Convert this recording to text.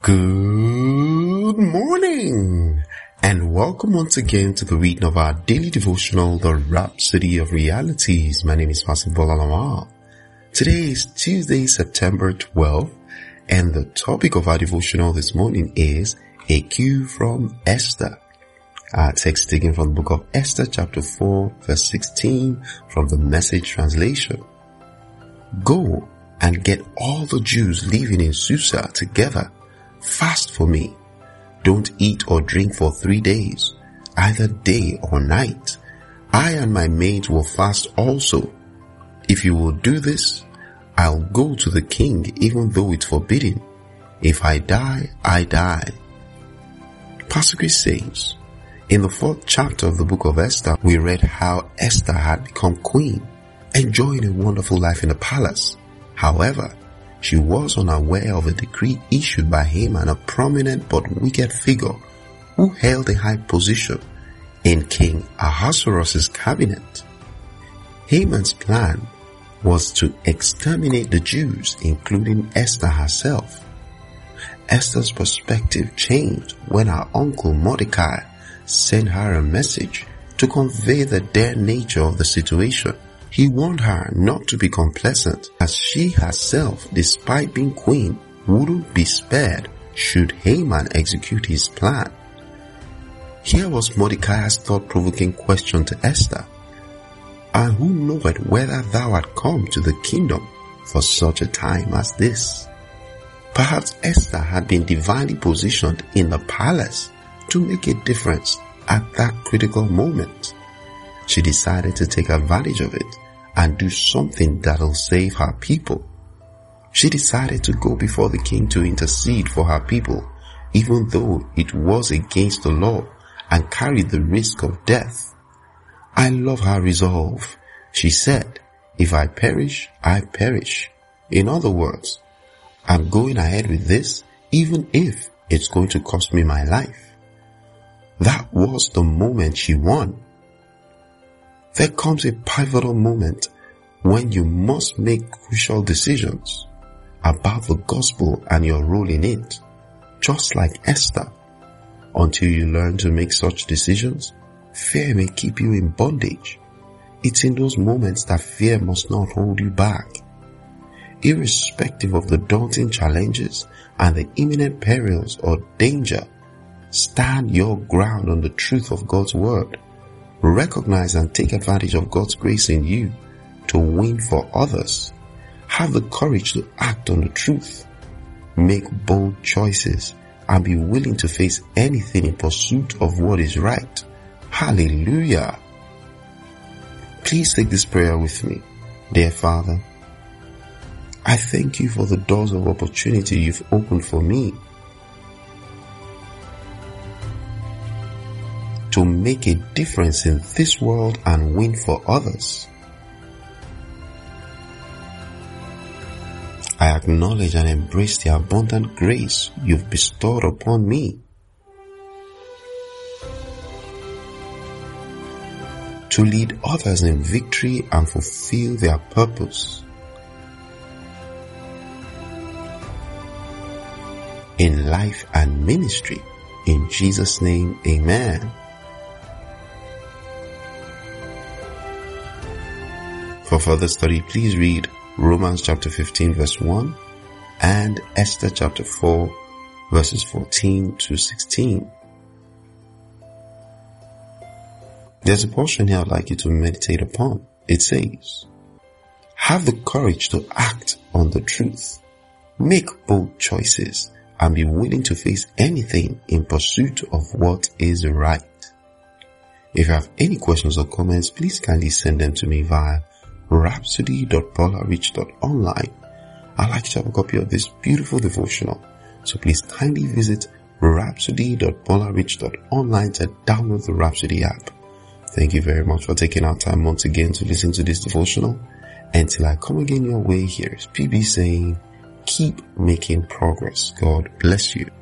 Good morning and welcome once again to the reading of our daily devotional, The Rhapsody of Realities. My name is Pastor Bola. Today is Tuesday, September 12th, and the topic of our devotional this morning is A Cue from Esther. Our text taken from the book of Esther chapter 4 verse 16 from the Message translation. Go and get all the Jews living in Susa together. Fast for me. Don't eat or drink for 3 days, either day or night. I and my maids will fast also. If you will do this, I'll go to the king even though it's forbidden. If I die, I die. Pastor Chris says, in the 4th chapter of the book of Esther, we read how Esther had become queen, enjoying a wonderful life in the palace. However, she was unaware of a decree issued by Haman, a prominent but wicked figure who held a high position in King Ahasuerus' cabinet. Haman's plan was to exterminate the Jews, including Esther herself. Esther's perspective changed when her uncle Mordecai sent her a message to convey the dire nature of the situation. He warned her not to be complacent, as she herself, despite being queen, wouldn't be spared should Haman execute his plan. Here was Mordecai's thought-provoking question to Esther. And who knoweth whether thou art come to the kingdom for such a time as this? Perhaps Esther had been divinely positioned in the palace to make a difference at that critical moment. She decided to take advantage of it and do something that'll save her people. She decided to go before the king to intercede for her people, even though it was against the law and carried the risk of death. I love her resolve. She said, if I perish, I perish. In other words, I'm going ahead with this even if it's going to cost me my life. That was the moment she won. There comes a pivotal moment when you must make crucial decisions about the gospel and your role in it, just like Esther. Until you learn to make such decisions, fear may keep you in bondage. It's in those moments that fear must not hold you back. Irrespective of the daunting challenges and the imminent perils or danger, stand your ground on the truth of God's word. Recognize and take advantage of God's grace in you to win for others. Have the courage to act on the truth. Make bold choices and be willing to face anything in pursuit of what is right. Hallelujah. Please take this prayer with me. Dear Father, I thank you for the doors of opportunity you've opened for me to make a difference in this world and win for others. I acknowledge and embrace the abundant grace you've bestowed upon me to lead others in victory and fulfill their purpose. In life and ministry. In Jesus' name, amen. For further study, please read Romans chapter 15 verse 1 and Esther chapter 4 verses 14 to 16. There's a portion here I'd like you to meditate upon. It says, have the courage to act on the truth. Make bold choices and be willing to face anything in pursuit of what is right. If you have any questions or comments, please kindly send them to me via rhapsody.bolarich.online. I'd like to have a copy of this beautiful devotional, so please kindly visit rhapsody.bolarich.online to download the Rhapsody app. Thank you very much for taking our time once again to listen to this devotional. Until I come again your way, here is PB saying, keep making progress. God bless you.